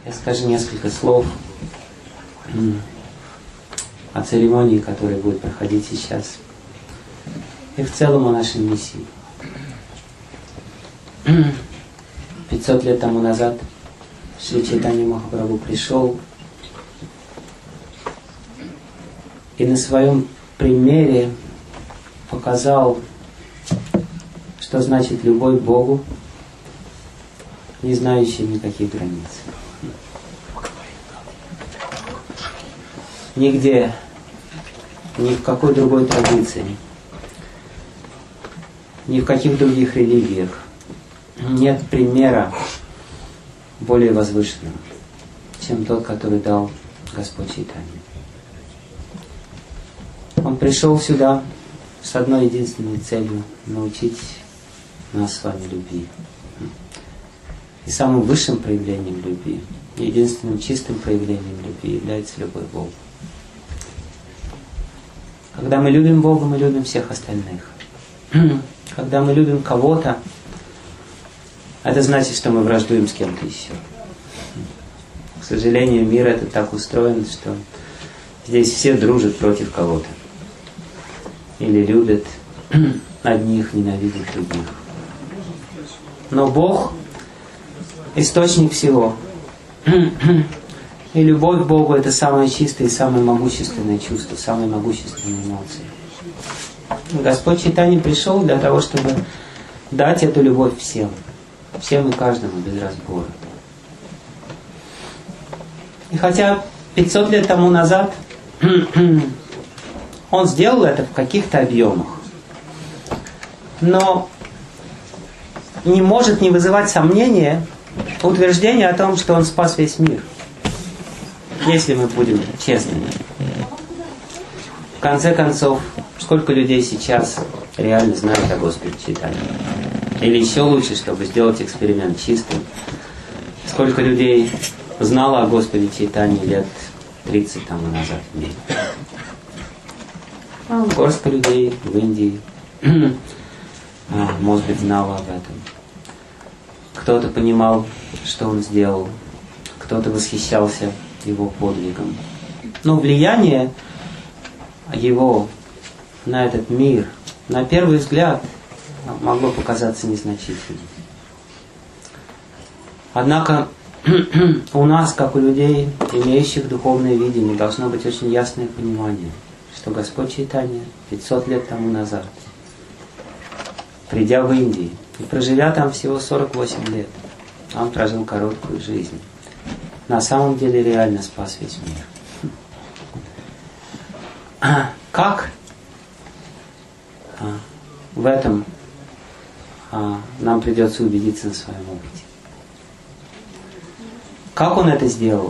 я скажу несколько слов о церемонии, которая будет проходить сейчас, и в целом о нашей миссии. 500 лет тому назад Шри Чайтанья Махапрабху пришел и на своем примере показал, что значит любовь к Богу, не знающая никаких границ. Нигде, ни в какой другой традиции, ни в каких других религиях нет примера более возвышенного, чем тот, который дал Господь Чайтанья. Он пришел сюда с одной единственной целью — научить нас с вами любви. И самым высшим проявлением любви, единственным чистым проявлением любви является любовь к Богу. Когда мы любим Бога, мы любим всех остальных. Когда мы любим кого-то, это значит, что мы враждуем с кем-то еще. К сожалению, мир этот так устроен, что здесь все дружат против кого-то. Или любят одних, ненавидят других. Но Бог — источник всего. И любовь к Богу — это самое чистое и самое могущественное чувство, самые могущественные эмоции. Господь Чайтанья пришел для того, чтобы дать эту любовь всем. Всем и каждому, без разбора. И хотя 500 лет тому назад он сделал это в каких-то объемах, но не может не вызывать сомнения утверждение о том, что он спас весь мир. Если мы будем честными. В конце концов, сколько людей сейчас реально знают о Господе Чайтанье? Или еще лучше, чтобы сделать эксперимент чистым, сколько людей знало о Господе Чайтанье лет 30 тому назад в мире? Горстка людей в Индии, может быть, знала об этом. Кто-то понимал, что он сделал, кто-то восхищался его подвигом. Но влияние его на этот мир, на первый взгляд, могло показаться незначительным. Однако у нас, как у людей, имеющих духовное видение, должно быть очень ясное понимание, что Господь Чайтанья 500 лет тому назад, придя в Индию и проживя там всего 48 лет, он прожил короткую жизнь, на самом деле реально спас весь мир. Как в этом нам придется убедиться на своем опыте. Как он это сделал?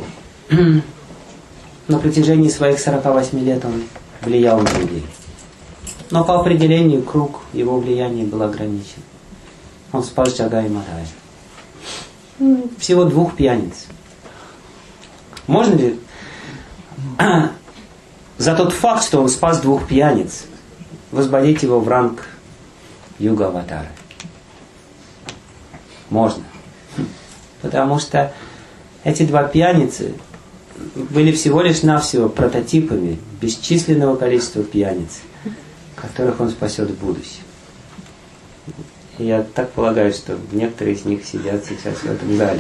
На протяжении своих 48 лет он влиял на людей. Но по определению круг его влияния был ограничен. Он спас Джагай и Мадая. Всего 2 пьяниц. Можно ли за тот факт, что он спас 2 пьяниц, возводить его в ранг юга-аватара? Можно. Потому что эти 2 пьяницы были всего лишь навсего прототипами бесчисленного количества пьяниц, которых он спасет в будущем. И я так полагаю, что некоторые из них сидят сейчас в этом зале.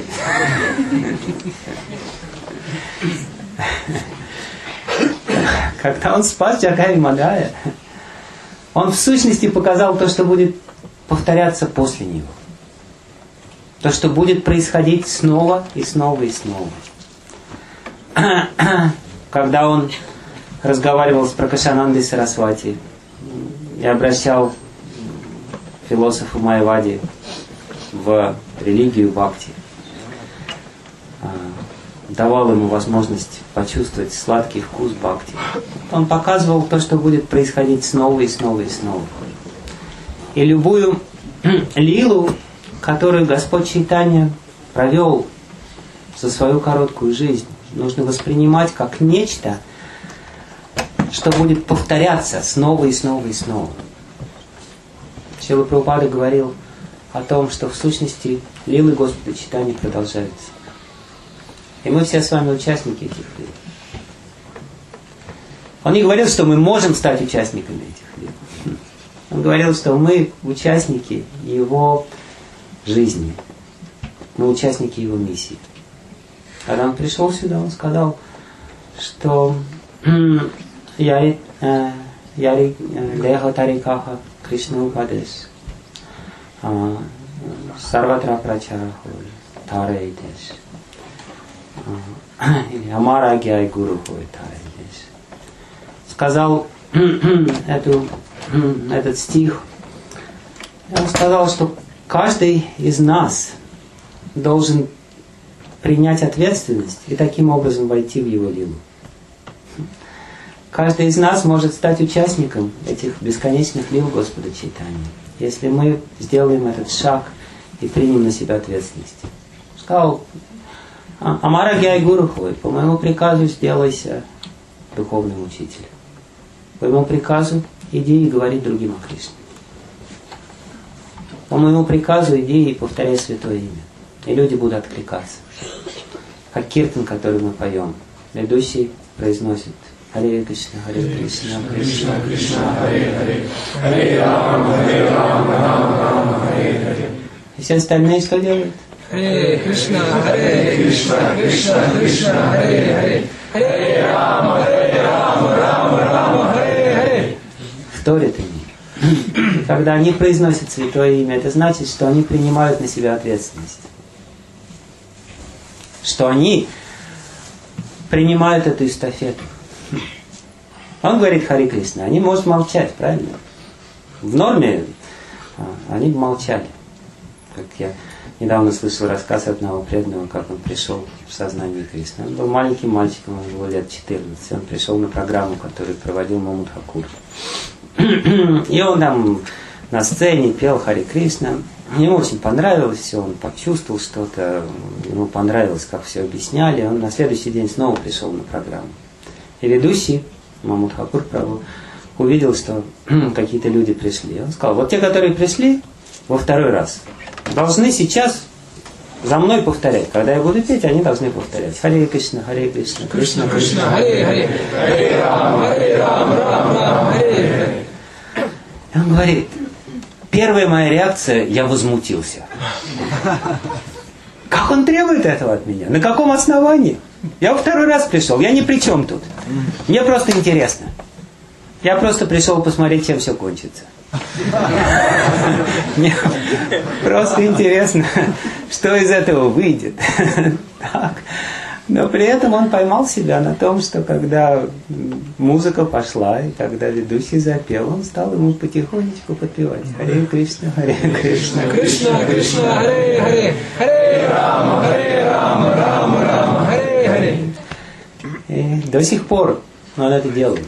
Когда он спас Джагай и Мадая, он в сущности показал то, что будет повторяться после него. То, что будет происходить снова и снова и снова. Когда он разговаривал с Пракашанандой Сарасвати и обращал философа Майявади в религию бхакти, давал ему возможность почувствовать сладкий вкус бхакти, он показывал то, что будет происходить снова и снова и снова. И любую лилу, которую Господь Чайтанья провел за свою короткую жизнь, нужно воспринимать как нечто, что будет повторяться снова и снова и снова. Шрила Прабхупада говорил о том, что в сущности лилы Господа Чайтаньи продолжаются. И мы все с вами участники этих лил. Он не говорил, что мы можем стать участниками этих лил. Он говорил, что мы участники Его жизни. Мы участники Его миссии. Когда он пришел сюда, он сказал, что Яри Деха Тарикаха Кришна Упадеш Сарватра Прачараху Тарейдеш или Амара Гяй Гуру Тарейдеш. Сказал этот стих. Он сказал, что каждый из нас должен принять ответственность и таким образом войти в Его лилу. Каждый из нас может стать участником этих бесконечных лил Господа Чайтаньи, если мы сделаем этот шаг и примем на себя ответственность. Сказал, Амара Гяй Гуру Хой, по моему приказу сделайся духовным учителем. По моему приказу иди и говори другим о Кришне. По моему приказу иди и повторяй святое имя. И люди будут откликаться. Как киртан, который мы поем. Ведущий произносит Харе Кришна, Харе Кришна, Кришна Кришна, Харе Харе, Харе Рама, Рама, Харе Харе. И все остальные что делают? Харе Кришна, Кришна, Кришна, Харе Харе, Харе Рама, Рама, Харе Харе. Вторят они. Когда они произносят святое имя, это значит, что они принимают на себя ответственность. Что они принимают эту эстафету. Он говорит Харе Кришна, они могут молчать, правильно? В норме они бы молчали. Как я недавно слышал рассказ одного преданного, как он пришел в сознание Кришны. Он был маленьким мальчиком, ему было лет 14. Он пришел на программу, которую проводил Мамут Хакур. И он там на сцене пел Харе Кришна. Ему очень понравилось все, он почувствовал что-то, ему понравилось, как все объясняли. Он на следующий день снова пришел на программу. И ведущий, Мамут Хакур Прабху, увидел, что какие-то люди пришли. Он сказал, вот те, которые пришли во второй раз, должны сейчас за мной повторять. Когда я буду петь, они должны повторять. Харе Кришна, Кришна, Кришна, Харе Харе, Харе Рама, Рама, Харе Харе. И он говорит, первая моя реакция, я возмутился. Как он требует этого от меня? На каком основании? Я во второй раз пришел, я ни при чем тут. Мне просто интересно. Я просто пришел посмотреть, чем все кончится. Мне просто интересно, что из этого выйдет. Так. Но при этом он поймал себя на том, что когда музыка пошла, и когда ведущий запел, он стал ему потихонечку подпевать. Харе Кришна, Кришна, Кришна, Харе Харе, Харе Рама, Рама, Харе Харе. И до сих пор он это делает.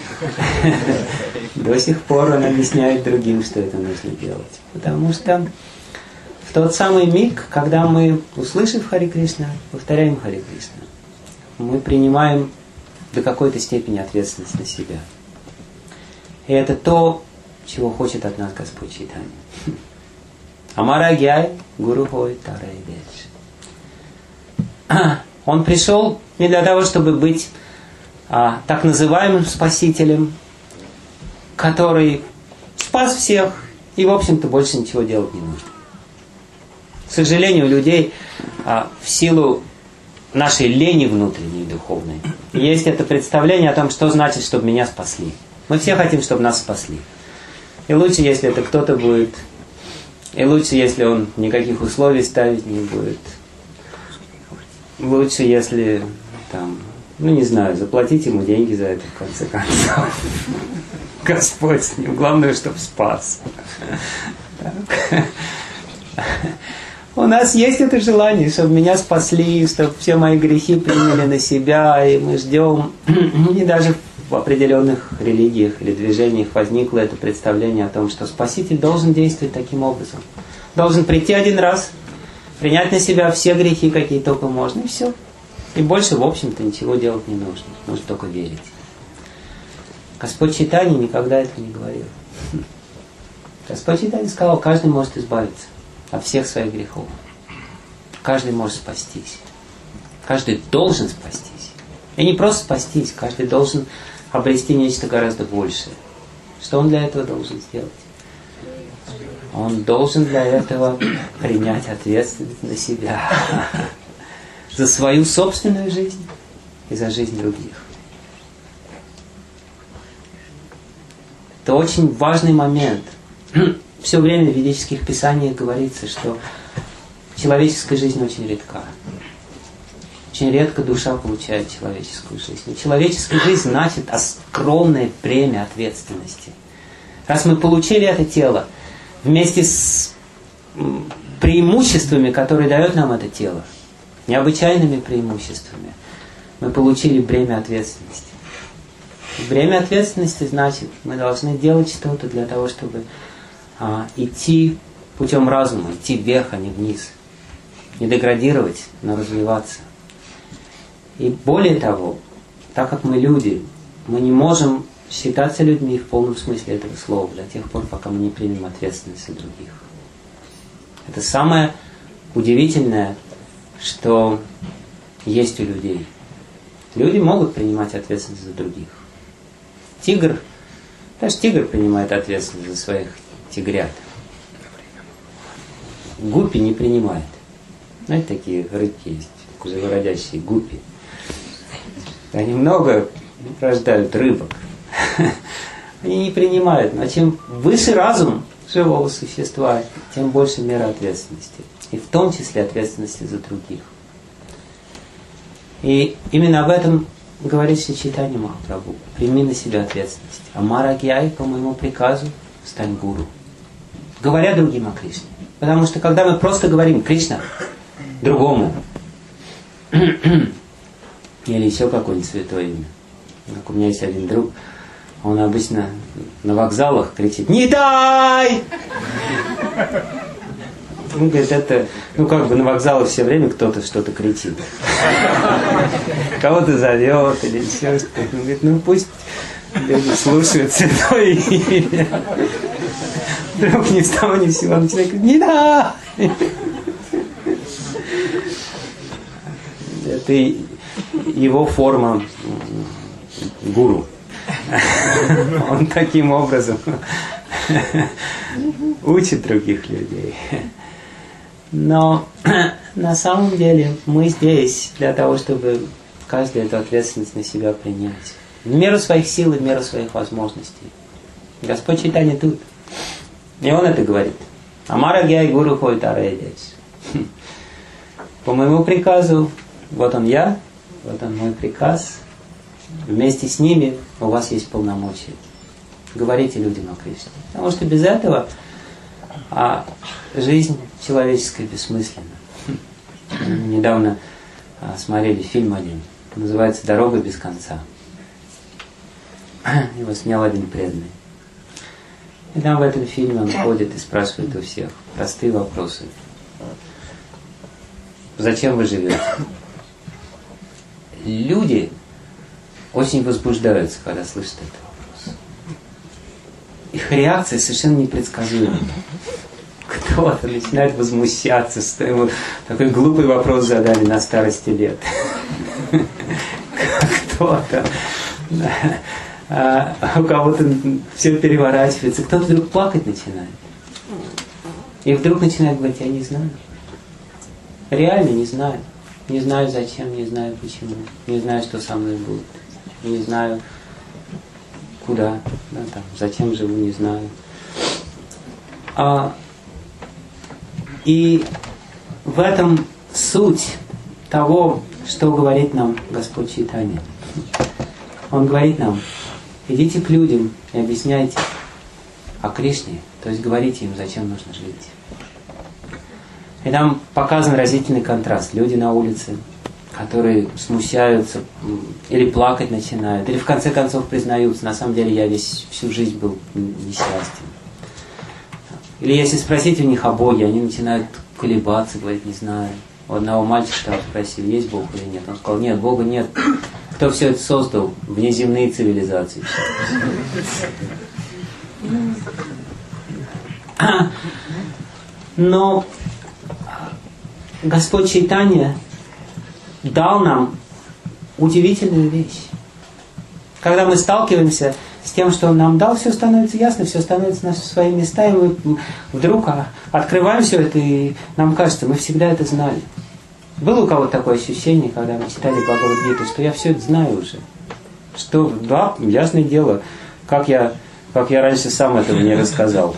До сих пор он объясняет другим, что это нужно делать. Потому что в тот самый миг, когда мы, услышав Харе Кришна, повторяем Харе Кришна, мы принимаем до какой-то степени ответственность на себя. И это то, чего хочет от нас Господь Чайтанья. Амара Гяй Гуру Хой Тарейдеш. Он пришел не для того, чтобы быть так называемым спасителем, который спас всех и, в общем-то, больше ничего делать не нужно. К сожалению, у людей в силу нашей лени внутренней духовной есть это представление о том, что значит, чтобы меня спасли. Мы все хотим, чтобы нас спасли. И лучше, если это кто-то будет, и лучше, если он никаких условий ставить не будет. Лучше, если там, не знаю, заплатить ему деньги за это, в конце концов. Господь с ним. Главное, чтобы спас. Так. У нас есть это желание, чтобы меня спасли, чтобы все мои грехи приняли на себя, и мы ждем. И даже в определенных религиях или движениях возникло это представление о том, что Спаситель должен действовать таким образом. Должен прийти один раз, принять на себя все грехи, какие только можно, и все. И больше, в общем-то, ничего делать не нужно. Нужно только верить. Господь Чайтанья никогда этого не говорил. Господь Чайтанья сказал, каждый может избавиться от всех своих грехов. Каждый может спастись. Каждый должен спастись. И не просто спастись, каждый должен обрести нечто гораздо большее. Что он для этого должен сделать? Он должен для этого принять ответственность на себя. За свою собственную жизнь и за жизнь других. Это очень важный момент. Все время в ведических писаниях говорится, что человеческая жизнь очень редка. Очень редко душа получает человеческую жизнь. И человеческая жизнь значит огромное бремя ответственности. Раз мы получили это тело, вместе с преимуществами, которые дает нам это тело, необычайными преимуществами, мы получили бремя ответственности. И бремя ответственности значит, мы должны делать что-то для того, чтобы идти путем разума, идти вверх, а не вниз. Не деградировать, но развиваться. И более того, так как мы люди, мы не можем считаться людьми в полном смысле этого слова до тех пор, пока мы не примем ответственность за других. Это самое удивительное, что есть у людей. Люди могут принимать ответственность за других. Даже тигр принимает ответственность за своих тигрят. Гуппи не принимает. Знаете, такие рыбки есть, живородящие гуппи. Они много рождают рыбок. Они не принимают. Но чем выше разум живого существа, тем больше мера ответственности. И в том числе ответственности за других. И именно об этом говорит Шри Чайтанья Махапрабху. Прими на себя ответственность. Амара Гьяй, по моему приказу, стань гуру. Говоря другим о Кришне. Потому что когда мы просто говорим Кришна другому, или еще какое-нибудь святое имя. Как у меня есть один друг, он обычно на вокзалах кричит: «Не дай!» Он говорит, это, на вокзалах все время кто-то что-то кричит. Кого-то зовет или еще что-то. Он говорит, пусть люди слушают святое имя. Вдруг ни с того ни с сего начинает говорить: «Не дай!» Это его форма гуру. Он таким образом учит других людей. Но на самом деле мы здесь для того, чтобы каждый эту ответственность на себя принять. В меру своих сил и в меру своих возможностей. Господь Чайтанья тут. И Он это говорит. Амара Гьяй Гуру Хой Тарэдясь. По моему приказу, вот он я, вот он мой приказ. Вместе с ними у вас есть полномочия. Говорите людям о Кришне. Потому что без этого жизнь человеческая бессмысленна. Недавно смотрели фильм один. Называется «Дорога без конца». Его снял один преданный. И там в этом фильме он ходит и спрашивает у всех простые вопросы. Зачем вы живете? Люди очень возбуждаются, когда слышат этот вопрос. Их реакция совершенно непредсказуема. Кто-то начинает возмущаться, что ему такой глупый вопрос задали на старости лет. Кто-то. У кого-то все переворачивается. Кто-то вдруг плакать начинает. И вдруг начинает говорить: я не знаю. Реально не знаю. Не знаю зачем, не знаю почему. Не знаю, что со мной будет. Не знаю, куда. Зачем живу, не знаю. И в этом суть того, что говорит нам Господь Чайтанья. Он говорит нам: идите к людям и объясняйте о Кришне, то есть говорите им, зачем нужно жить. И там показан разительный контраст. Люди на улице, которые смущаются или плакать начинают, или в конце концов признаются: на самом деле я всю жизнь был несчастен. Или если спросить у них о Боге, они начинают колебаться, говорить: не знаю. У одного мальчика там спросили: есть Бог или нет. Он сказал: нет, Бога нет. Кто все это создал? Внеземные цивилизации. Но Господь Чайтанья дал нам удивительную вещь. Когда мы сталкиваемся с тем, что Он нам дал, все становится ясно, все становится на свои места, и мы вдруг открываем все это, и нам кажется, мы всегда это знали. Было у кого-то такое ощущение, когда мы читали Бхагавад-гиту, что я все это знаю уже? Что, да, ясное дело, как я раньше сам этого не рассказал.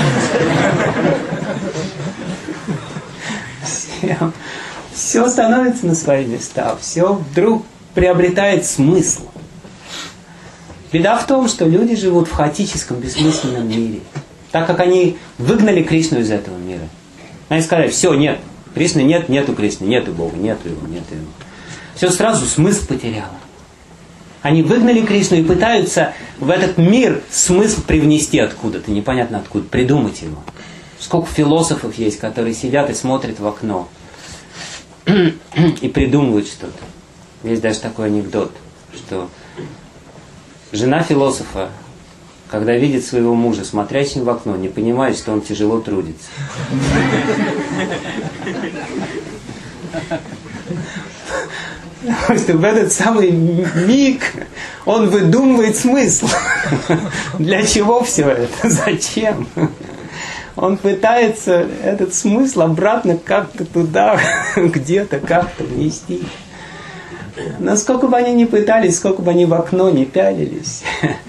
Все становится на свои места, все вдруг приобретает смысл. Беда в том, что люди живут в хаотическом, бессмысленном мире. Так как они выгнали Кришну из этого мира. Они сказали, все, нет, Кришны нет, нету Кришны, нету Бога, нету его. Все сразу смысл потеряло. Они выгнали Кришну и пытаются в этот мир смысл привнести откуда-то, непонятно откуда, придумать его. Сколько философов есть, которые сидят и смотрят в окно и придумывают что-то. Есть даже такой анекдот, что жена философа, когда видит своего мужа, смотрящим в окно, не понимает, что он тяжело трудится. Потому что в этот самый миг он выдумывает смысл. Для чего все это? Зачем? Он пытается этот смысл обратно как-то туда, где-то как-то внести. Но сколько бы они ни пытались, сколько бы они в окно не пялились,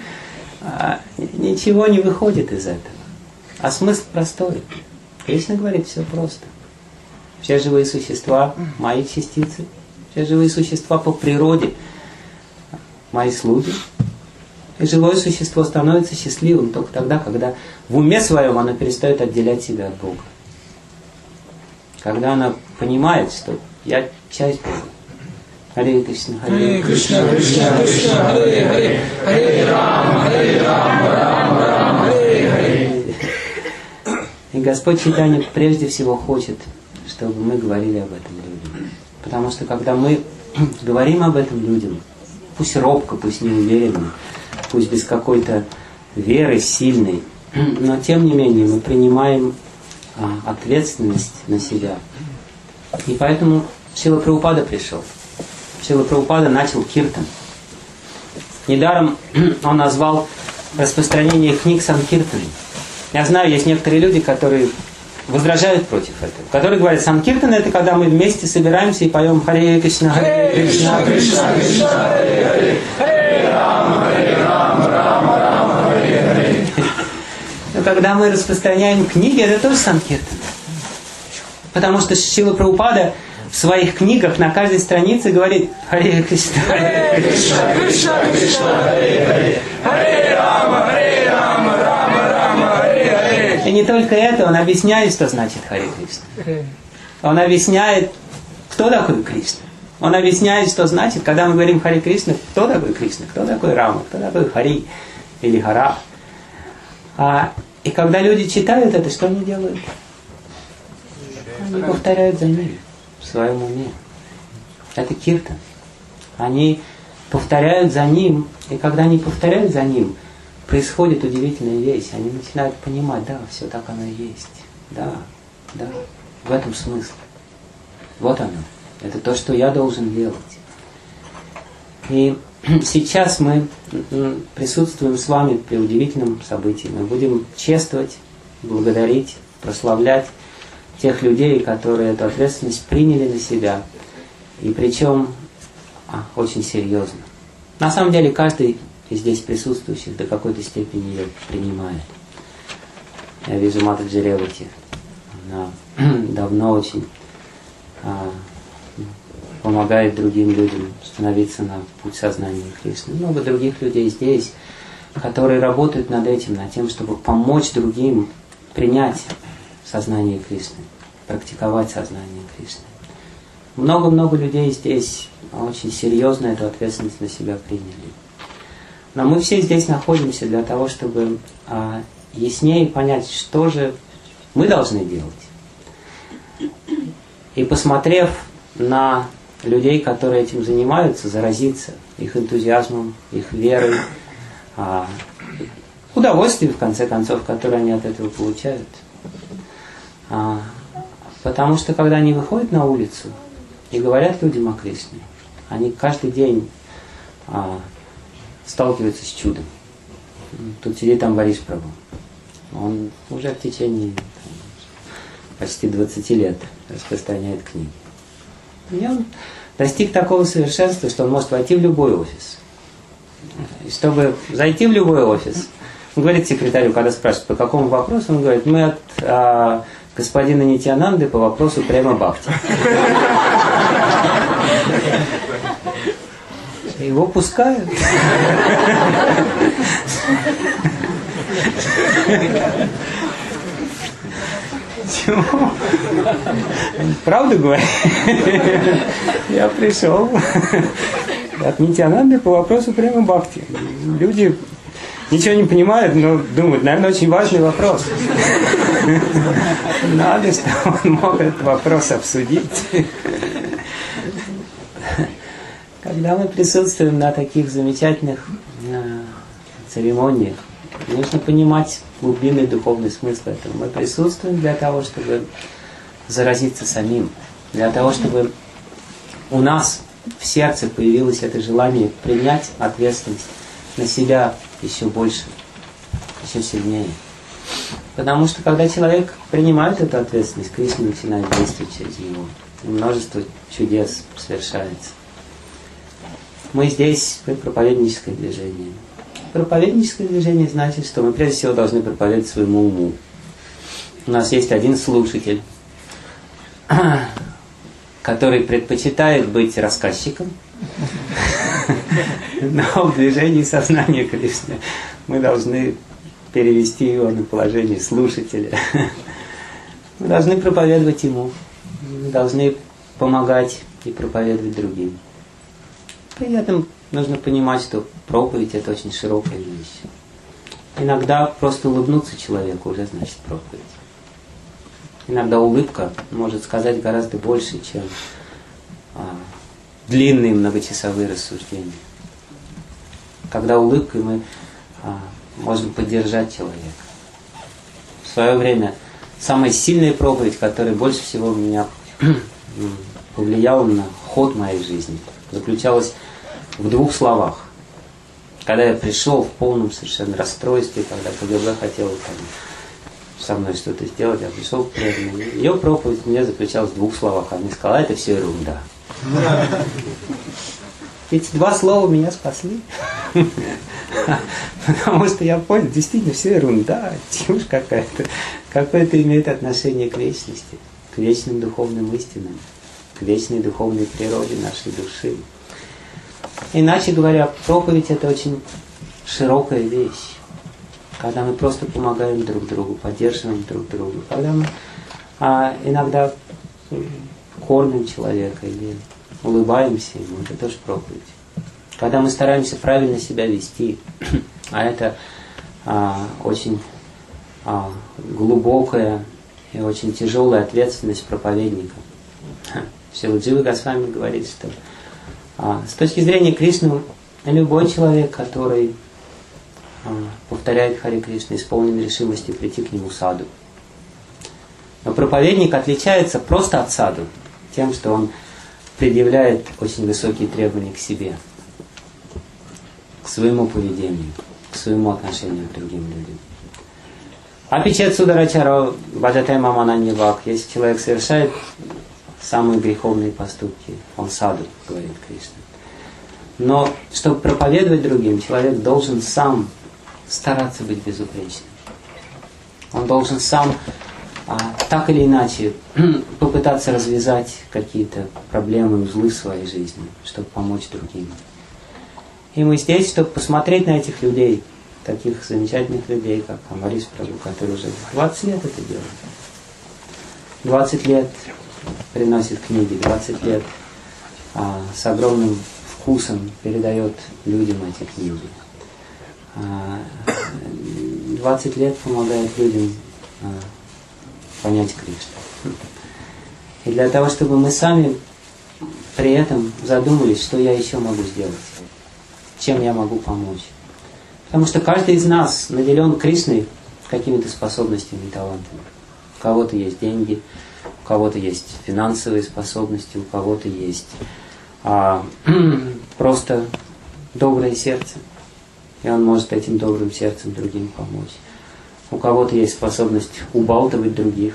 ничего не выходит из этого. А смысл простой. Кришна говорит, все просто. Все живые существа – мои частицы. Все живые существа по природе – мои слуги. И живое существо становится счастливым только тогда, когда в уме своем оно перестает отделять себя от Бога. Когда оно понимает, что я часть Бога. Харе Кришна, Харе Кришна, Кришна Кришна, Харе Харе, Харе Рама, Рама Рама, Харе Харе. И Господь Чайтанья прежде всего хочет, чтобы мы говорили об этом людям. Потому что когда мы говорим об этом людям, пусть робко, пусть неуверенно, пусть без какой-то веры сильной, но тем не менее мы принимаем ответственность на себя. И поэтому Шрила Прабхупада пришел. Шрила Прабхупада начал киртан. Недаром он назвал распространение книг санкиртаной. Я знаю, есть некоторые люди, которые возражают против этого. Которые говорят, санкиртан — это когда мы вместе собираемся и поем Харе Кришна, Харе Кришна, Кришна Кришна, Харе Харе, Харе Рама, Рама Рама, Харе Харе. Но когда мы распространяем книги, это тоже санкиртан. Потому что Шрила Прабхупада в своих книгах на каждой странице говорит Харе Кришна, Харе Кришна, Кришна Кришна, Харе Харе, Харе Рама, Рама Рама, Харе Харе. И не только это, он объясняет, что значит Харе Кришна. Он объясняет, кто такой Кришна. Он объясняет, что значит, когда мы говорим Харе Кришна, кто такой Кришна, кто такой Рама, кто такой Хари или Хара. И когда люди читают это, что они делают? Они повторяют за ним в своем уме. Это киртан. Они повторяют за ним, и когда они повторяют за ним, происходит удивительная вещь. Они начинают понимать, да, все так оно и есть. Да, в этом смысл. Вот оно. Это то, что я должен делать. И сейчас мы присутствуем с вами при удивительном событии. Мы будем чествовать, благодарить, прославлять тех людей, которые эту ответственность приняли на себя. И причем очень серьезно. На самом деле каждый из здесь присутствующих до какой-то степени ее принимает. Я вижу Матаджи Ревати. Она давно очень помогает другим людям становиться на путь сознания Кришны. Много других людей здесь, которые работают над этим, над тем, чтобы помочь другим принять сознание Кришны, практиковать сознание Кришны. Много-много людей здесь очень серьезно эту ответственность на себя приняли. Но мы все здесь находимся для того, чтобы яснее понять, что же мы должны делать. И посмотрев на людей, которые этим занимаются, заразиться их энтузиазмом, их верой, удовольствием, в конце концов, которое они от этого получают. Потому что, когда они выходят на улицу, и говорят людям о Кришне, они каждый день сталкиваются с чудом. Тут сидит Амбариш Прабху. Он уже в течение почти 20 лет распространяет книги. И он достиг такого совершенства, что он может войти в любой офис. И чтобы зайти в любой офис, он говорит секретарю, когда спрашивают, по какому вопросу, он говорит, мы от господина Нитьянанды по вопросу Према Бхакти. Его пускают. Чего? Правду говорю? Я пришел от Нитьянанды по вопросу Према Бхакти. Люди ничего не понимают, но думают, наверное, очень важный вопрос. Надо, чтобы он мог этот вопрос обсудить. Когда мы присутствуем на таких замечательных церемониях, нужно понимать глубинный духовный смысл этого. Мы присутствуем для того, чтобы заразиться самим, для того, чтобы у нас в сердце появилось это желание принять ответственность на себя еще больше, еще сильнее. Потому что когда человек принимает эту ответственность, Кришна начинает действовать через него. И множество чудес совершается. Мы здесь, мы проповедническое движение. Проповедническое движение значит, что мы прежде всего должны проповедовать своему уму. У нас есть один слушатель, который предпочитает быть рассказчиком, но в движении сознания Кришны мы должны перевести его на положение слушателя. Мы должны проповедовать ему, мы должны помогать и проповедовать другим. При этом нужно понимать, что проповедь – это очень широкая вещь. Иногда просто улыбнуться человеку уже значит проповедь. Иногда улыбка может сказать гораздо больше, чем длинные многочасовые рассуждения. Когда улыбкой мы можем поддержать человека. В свое время самая сильная проповедь, которая больше всего меня повлияла на ход моей жизни, заключалась в 2 словах. Когда я пришел в полном совершенно расстройстве, когда КГБ хотел со мной что-то сделать, я пришел к преданным. Ее проповедь у меня заключалась в 2 словах. Она сказала, это все ерунда. Эти 2 слова меня спасли. Потому что я понял, действительно, все ерунда, чушь какая-то. Какое это имеет отношение к вечности, к вечным духовным истинам, к вечной духовной природе нашей души. Иначе говоря, проповедь – это очень широкая вещь. Когда мы просто помогаем друг другу, поддерживаем друг друга. Когда мы иногда кормим человека или улыбаемся ему, это тоже проповедь. Когда мы стараемся правильно себя вести, а это очень глубокая и очень тяжелая ответственность проповедника. Шрила Джива Госвами говорит, что с точки зрения Кришны, любой человек, который повторяет Харе Кришна, исполнен решимости прийти к нему саду. Но проповедник отличается просто от саду тем, что он предъявляет очень высокие требования к себе, к своему поведению, к своему отношению к другим людям. Апичет сударачаро баджатай мамананьявак. Если человек совершает самые греховные поступки, он саду, говорит Кришна. Но чтобы проповедовать другим, человек должен сам стараться быть безупречным. Он должен сам так или иначе попытаться развязать какие-то проблемы, узлы в своей жизни, чтобы помочь другим. И мы здесь, чтобы посмотреть на этих людей, таких замечательных людей, как Амбариш Прабху, который уже 20 лет это делает. 20 лет приносит книги, 20 лет с огромным вкусом передает людям эти книги. 20 лет помогает людям понять Кришну. И для того, чтобы мы сами при этом задумались, что я еще могу сделать, чем я могу помочь. Потому что каждый из нас наделен Кришной какими-то способностями и талантами. У кого-то есть деньги, у кого-то есть финансовые способности, у кого-то есть просто доброе сердце, и он может этим добрым сердцем другим помочь. У кого-то есть способность убалтывать других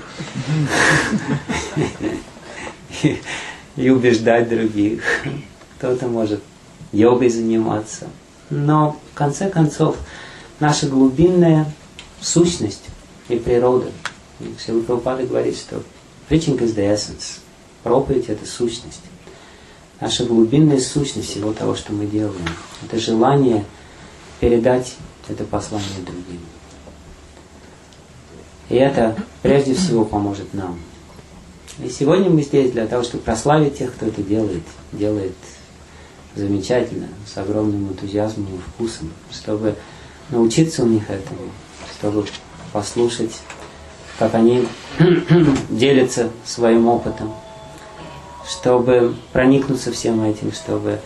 и убеждать других. Кто-то может йогой заниматься. Но в конце концов наша глубинная сущность и природа. Шрила Прабхупада говорит, что preaching is the essence. Проповедь – это сущность. Наша глубинная сущность всего того, что мы делаем, это желание передать это послание другим. И это прежде всего поможет нам. И сегодня мы здесь для того, чтобы прославить тех, кто это делает. Делает замечательно, с огромным энтузиазмом и вкусом, чтобы научиться у них этому, чтобы послушать, как они делятся своим опытом, чтобы проникнуться всем этим, чтобы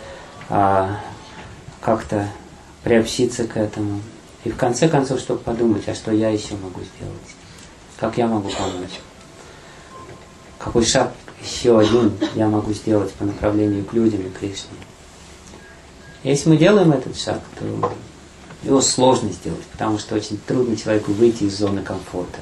как-то приобщиться к этому. И в конце концов, чтобы подумать, а что я еще могу сделать? Как я могу помочь? Какой шаг еще один я могу сделать по направлению к людям и Кришне? Если мы делаем этот шаг, то его сложно сделать, потому что очень трудно человеку выйти из зоны комфорта.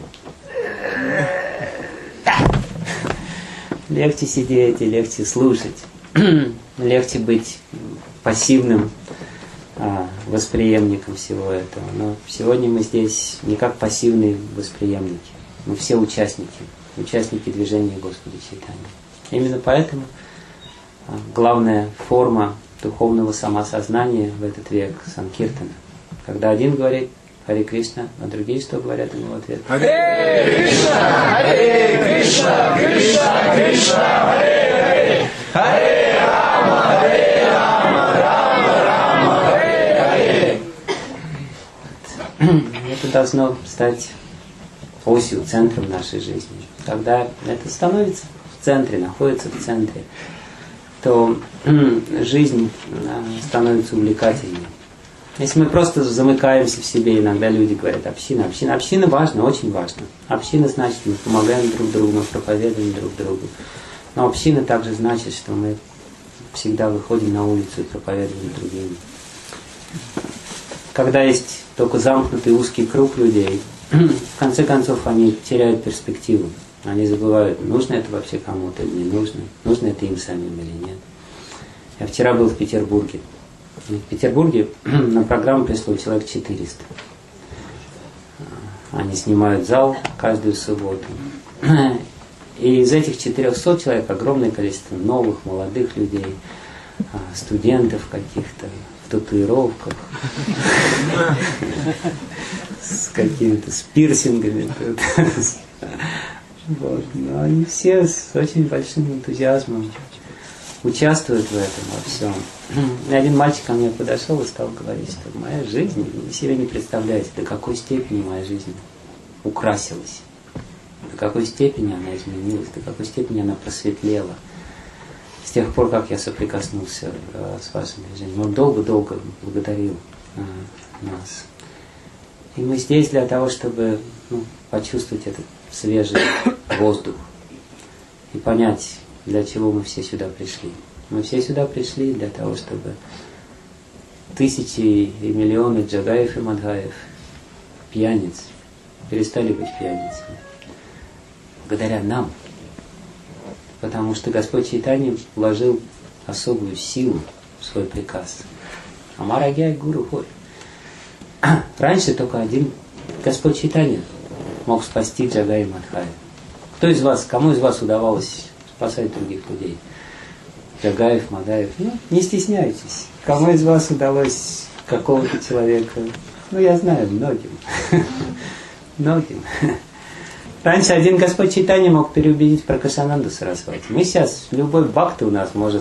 Легче сидеть и легче слушать, легче быть пассивным восприемником всего этого. Но сегодня мы здесь не как пассивные восприемники, мы все участники движения Господа Чайтаньи. Именно поэтому главная форма духовного самосознания в этот век — санкиртана. Когда один говорит Харе Кришна, а другие что говорят ему в ответ? Харе Кришна, Харе Кришна, Кришна Кришна, Харе Харе, Харе Рама, Рама Рама, Харе Харе. Это должно стать осью, центром нашей жизни. Когда это становится в центре, находится в центре, то жизнь становится увлекательной. Если мы просто замыкаемся в себе, иногда люди говорят, община важно, очень важно. Община значит, мы помогаем друг другу, мы проповедуем друг другу. Но община также значит, что мы всегда выходим на улицу и проповедуем другим. Когда есть только замкнутый узкий круг людей, в конце концов они теряют перспективу. Они забывают, нужно это вообще кому-то или не нужно, нужно это им самим или нет. Я вчера был в Петербурге. В Петербурге на программу пришло человек 400. Они снимают зал каждую субботу. И из этих 400 человек огромное количество новых, молодых людей, студентов каких-то, в татуировках, с какими-то с пирсингами. Вот. Но они все с очень большим энтузиазмом участвуют в этом во всем. И один мальчик ко мне подошел и стал говорить, что моя жизнь, вы себе не представляете, до какой степени моя жизнь украсилась, до какой степени она изменилась, до какой степени она просветлела с тех пор, как я соприкоснулся с вашим движением. Он долго-долго благодарил нас. И мы здесь для того, чтобы почувствовать этот свежий воздух и понять, для чего мы все сюда пришли. Мы все сюда пришли для того, чтобы тысячи и миллионы джагаев и мадхаев, пьяниц, перестали быть пьяницами. Благодаря нам. Потому что Господь Чайтанья вложил особую силу в свой приказ. Амарагьяй Гуру Хой. Раньше только один Господь Чайтанья мог спасти джагай и мадхая. Кому из вас удавалось спасать других людей? Джагаев, Мадаев. Не стесняйтесь. Кому из вас удалось какого-то человека? Я знаю, многим. Многим. Раньше один Господь Чайтанья мог переубедить Пракашананду Сарасвати. Мы сейчас, любой бхакта у нас может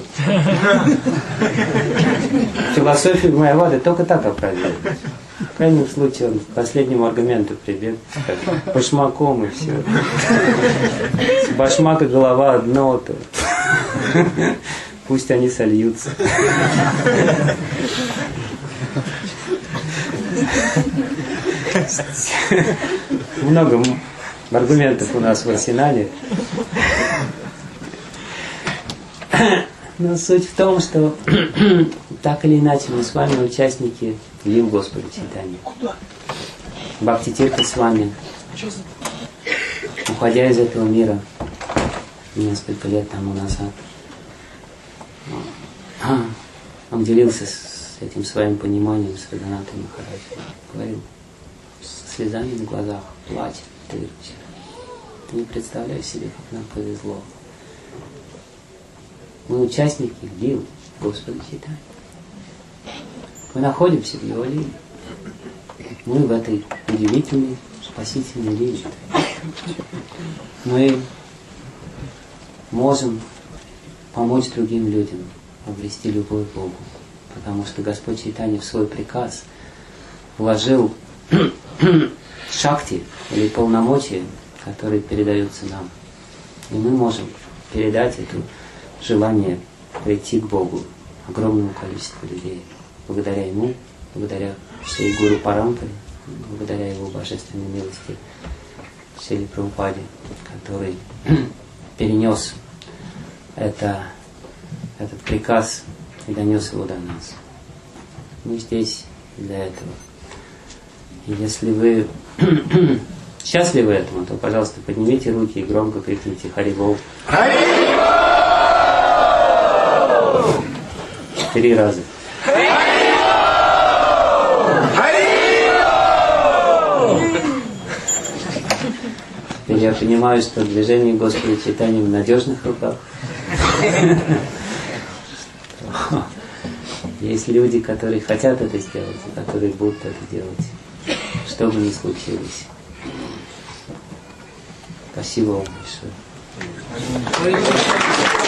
философию Майявады только так опровергнуть. В крайнем случае он к последнему аргументу прибег, как башмаком и все. Башмак и голова одно, то пусть они сольются. аргументов у нас в арсенале. Но суть в том, что так или иначе мы с вами участники лил Господа Чайтаньи. Бхакти-тиртха с вами, уходя из этого мира несколько лет тому назад, он делился с этим своим пониманием с Раганатой Махараджем. Говорил со слезами на глазах, плачет, ты не представляешь себе, как нам повезло. Мы участники лил Господа Чайтаньи. Мы находимся в его лиле. Мы в этой удивительной, спасительной лиле. Мы можем помочь другим людям обрести любовь к Богу, потому что Господь Чайтанья в свой приказ вложил шакти или полномочия, которые передаются нам. И мы можем передать это желание прийти к Богу огромному количеству людей. Благодаря Ему, благодаря всей Гуру Парампаре, благодаря Его божественной милости, Шриле Прабхупаде, который перенес этот приказ и донес его до нас. Мы здесь для этого. И если вы счастливы этому, то, пожалуйста, поднимите руки и громко крикните «Хари Бол». 3 раза. Теперь я понимаю, что движение Господа Чайтаньи в надежных руках. Есть люди, которые хотят это сделать, и которые будут это делать, что бы ни случилось. Спасибо вам большое.